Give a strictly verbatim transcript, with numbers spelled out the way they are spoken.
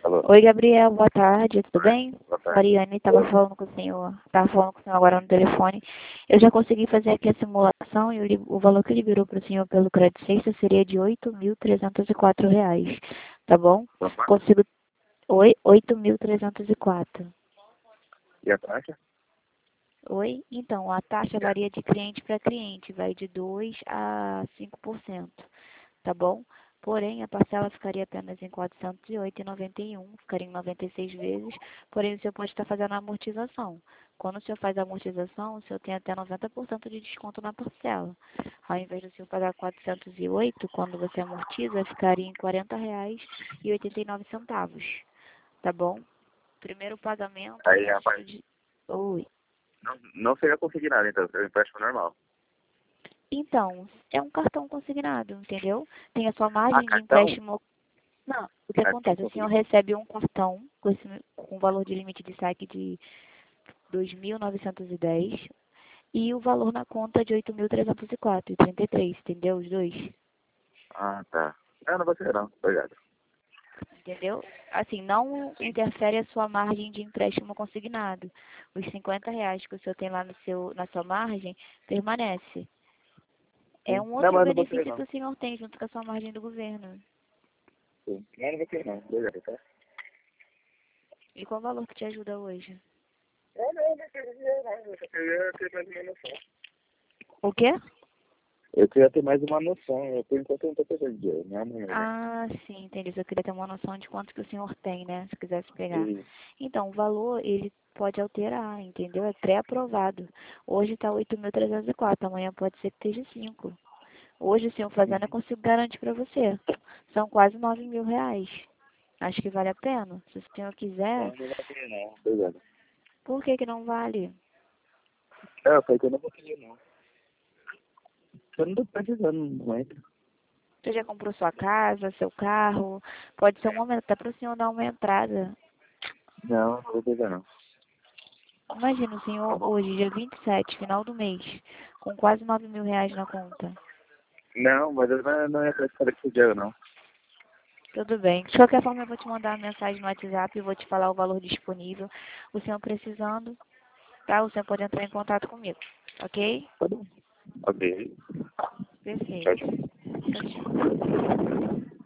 Alô? Oi, Gabriel, boa tarde, tudo bem? Boa tarde. Mariane estava falando com o senhor, estava falando com o senhor agora no telefone. Eu já consegui fazer aqui a simulação e o, li- o valor que liberou para o senhor pelo Credit Suisse seria de oito mil trezentos e quatro reais, tá bom? Opa. Consigo Oi, oito mil trezentos e quatro. E a taxa? Oi? Então, a taxa varia de cliente para cliente, vai de dois a cinco por cento, tá bom? Porém, a parcela ficaria apenas em quatrocentos e oito reais e noventa e um centavos, ficaria em noventa e seis vezes, porém o senhor pode estar fazendo a amortização. Quando o senhor faz a amortização, o senhor tem até noventa por cento de desconto na parcela. Ao invés do senhor pagar quatrocentos e oito, quando você amortiza, ficaria em quarenta reais e oitenta e nove centavos, tá bom? Primeiro pagamento... Aí, rapaz, de... Oi. não, não seria consignado, então, seria um empréstimo normal. Então, é um cartão consignado, entendeu? Tem a sua Ah, margem de cartão? empréstimo. Não, o que Cartão acontece? O senhor consignado. recebe um cartão com, esse, com valor de limite de saque de dois mil novecentos e dez e o valor na conta de oito mil trezentos e quatro reais e trinta e três centavos, entendeu? Os dois. Ah, tá. Não, não vou ser não. Obrigado. Entendeu? Assim, não interfere a sua margem de empréstimo consignado. Os cinquenta reais que o senhor tem lá no seu, na sua margem permanece. É Sim. um Não, outro mas não vou ser benefício que não. o senhor tem junto com a sua margem do governo. Sim. Não, não vou ser não. Obrigado, tá? E qual o valor que te ajuda hoje? Não, não, não queria não. Eu só queria ter mais uma noção. O quê? Eu queria ter mais uma noção. Eu, por enquanto, eu não tô precisando de dinheiro. Não, amanhã, né? Ah, sim, entendi. Eu queria ter uma noção de quanto que o senhor tem, né? Se quisesse pegar. E, Então, o valor, ele pode alterar, entendeu? É pré-aprovado. Hoje está oito mil trezentos e quatro, amanhã pode ser que esteja cinco. Hoje, o senhor fazendo, eu consigo garantir para você. São quase nove mil reais. Acho que vale a pena. Se o senhor quiser, não, não vou querer não. Obrigado. por que que não vale? É, eu falei que eu não vou querer não. Eu não tô precisando no momento. Você já comprou sua casa, seu carro? Pode ser um momento até para o senhor dar uma entrada. Não, não vou pegar não. Imagina o senhor hoje, dia vinte e sete, final do mês, com quase nove mil reais na conta. Não, mas eu não, não ia acreditar que dinheiro não. Tudo bem. De qualquer forma, eu vou te mandar uma mensagem no WhatsApp e vou te falar o valor disponível. O senhor precisando, tá? O senhor pode entrar em contato comigo. Ok? Tá bom. Ok. Tchau, Perfeito. tchau. Tchau, tchau.